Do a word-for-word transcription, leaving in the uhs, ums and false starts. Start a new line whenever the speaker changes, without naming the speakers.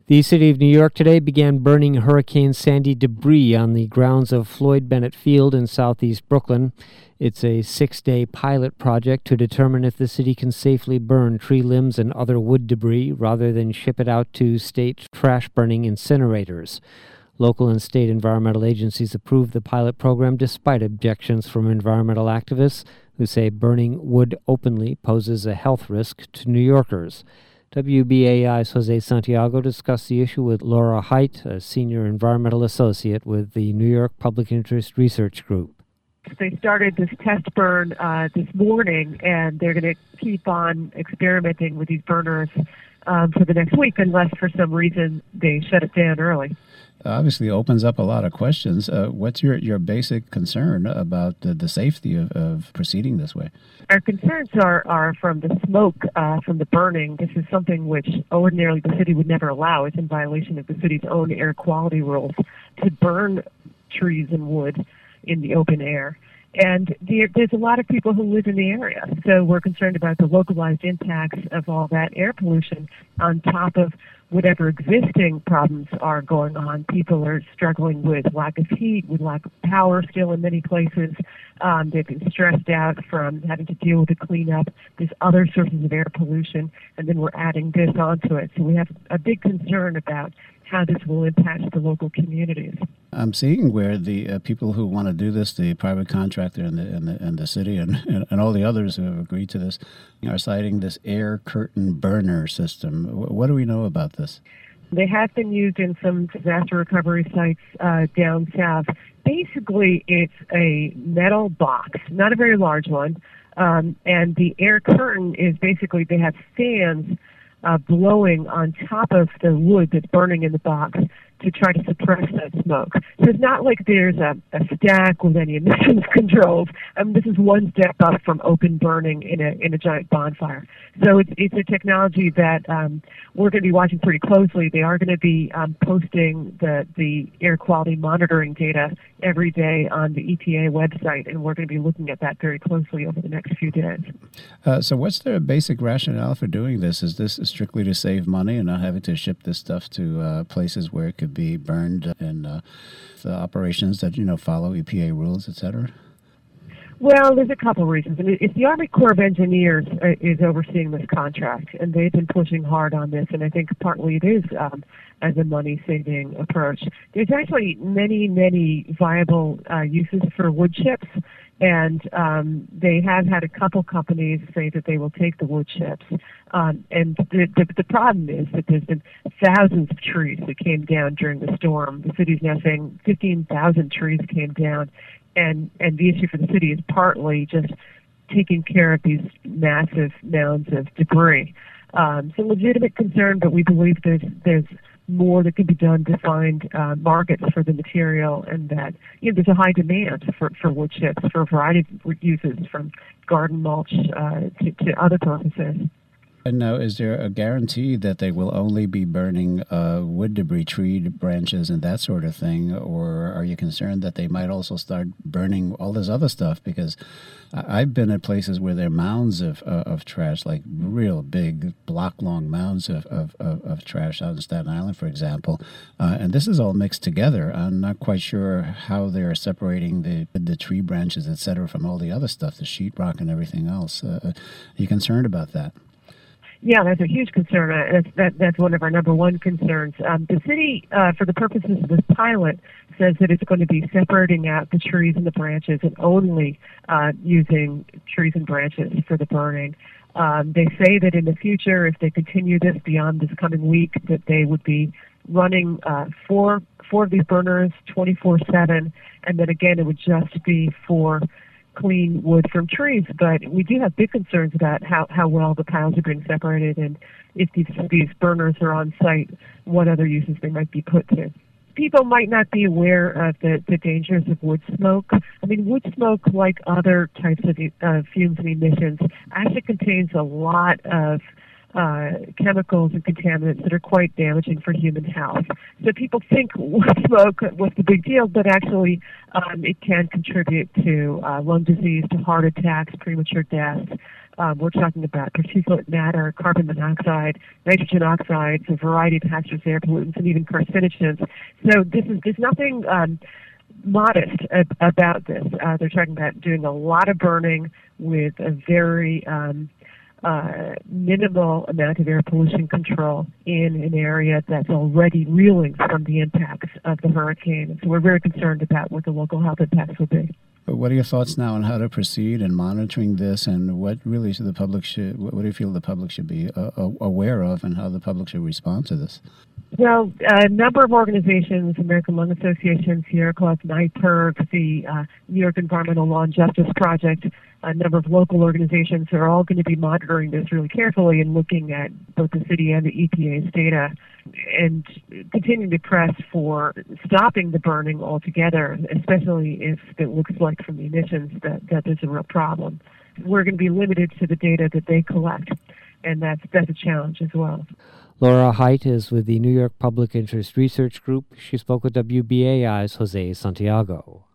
The city of New York today began burning Hurricane Sandy debris on the grounds of Floyd Bennett Field in southeast Brooklyn. It's a six-day pilot project to determine if the city can safely burn tree limbs and other wood debris rather than ship it out to state trash-burning incinerators. Local and state environmental agencies approved the pilot program despite objections from environmental activists who say burning wood openly poses a health risk to New Yorkers. W B A I's Jose Santiago discussed the issue with Laura Haidt, a senior environmental associate with the New York Public Interest Research Group.
They started this test burn uh, this morning, and they're going to keep on experimenting with these burners um, for the next week, unless for some reason they shut it down early.
Obviously opens up a lot of questions. Uh, what's your, your basic concern about the, the safety of, of proceeding this way?
Our concerns are, are from the smoke uh, from the burning. This is something which ordinarily the city would never allow. It's in violation of the city's own air quality rules to burn trees and wood in the open air. And there, there's a lot of people who live in the area, so we're concerned about the localized impacts of all that air pollution on top of whatever existing problems are going on. People are struggling with lack of heat, with lack of power still in many places. Um, they've been stressed out from having to deal with the cleanup. There's other sources of air pollution, and then we're adding this onto it. So we have a big concern about how this will impact the local communities.
I'm seeing where the uh, people who want to do this, the private contractor and the and the, and the city and, and, and all the others who have agreed to this, are citing this air curtain burner system. What do we know about this?
They have been used in some disaster recovery sites uh, down south. Basically, it's a metal box, not a very large one, um, and the air curtain is basically they have fans Uh, blowing on top of the wood that's burning in the box to try to suppress that smoke. So it's not like there's a, a stack with any emissions controls. Um, this is one step up from open burning in a in a giant bonfire. So it's it's a technology that um, we're going to be watching pretty closely. They are going to be um, posting the the air quality monitoring data every day on the E P A website, and we're going to be looking at that very closely over the next few days.
Uh, so what's the basic rationale for doing this? Is this strictly to save money and not having to ship this stuff to uh, places where it could be burned in uh, the operations that, you know, follow E P A rules, et cetera?
Well, there's a couple of reasons. I mean, it's the Army Corps of Engineers uh, is overseeing this contract, and they've been pushing hard on this, and I think partly it is um, as a money-saving approach. There's actually many, many viable uh, uses for wood chips, and um, they have had a couple companies say that they will take the wood chips. Um, and the, the, the problem is that there's been thousands of trees that came down during the storm. The city's now saying fifteen thousand trees came down. And and the issue for the city is partly just taking care of these massive mounds of debris. Um, so legitimate concern, but we believe there's there's more that can be done to find uh, markets for the material, and that you know there's a high demand for, for wood chips for a variety of uses, from garden mulch uh, to, to other purposes.
And now, is there a guarantee that they will only be burning uh, wood debris, tree branches, and that sort of thing? Or are you concerned that they might also start burning all this other stuff? Because I've been at places where there are mounds of uh, of trash, like real big block-long mounds of, of, of, of trash out in Staten Island, for example. Uh, and this is all mixed together. I'm not quite sure how they're separating the the tree branches, et cetera, from all the other stuff, the sheetrock and everything else. Uh, are you concerned about that?
Yeah, that's a huge concern. Uh, That's, that, that's one of our number one concerns. Um, the city, uh, for the purposes of this pilot, says that it's going to be separating out the trees and the branches and only uh, using trees and branches for the burning. Um, they say that in the future, if they continue this beyond this coming week, that they would be running uh, four, four of these burners twenty-four seven, and then again, it would just be for clean wood from trees. But we do have big concerns about how, how well the piles are being separated, and if these, these burners are on site, what other uses they might be put to. People might not be aware of the, the dangers of wood smoke. I mean, wood smoke, like other types of uh, fumes and emissions, actually contains a lot of uh, chemicals and contaminants that are quite damaging for human health. So people think smoke, what's the big deal, but actually um, it can contribute to uh, lung disease, to heart attacks, premature deaths. Um, we're talking about particulate matter, carbon monoxide, nitrogen oxides, a variety of hazardous air pollutants, and even carcinogens. So this is there's nothing um, modest ab- about this. Uh, they're talking about doing a lot of burning with a very um, uh, minimal amount of air pollution control in an area that's already reeling from the impacts of the hurricane. So we're very concerned about what the local health impacts will be.
But what are your thoughts now on how to proceed in monitoring this, and what really should the public should, what do you feel the public should be uh, aware of, and how the public should respond to this?
Well, a number of organizations, American Lung Association, Sierra Club, NYPIRG, the uh, New York Environmental Law and Justice Project, a number of local organizations are all going to be monitoring this really carefully and looking at both the city and the E P A's data and continuing to press for stopping the burning altogether, especially if it looks like from the emissions that, that there's a real problem. We're going to be limited to the data that they collect, and that's, that's a challenge as well.
Laura Height is with the New York Public Interest Research Group. She spoke with W B A I's Jose Santiago.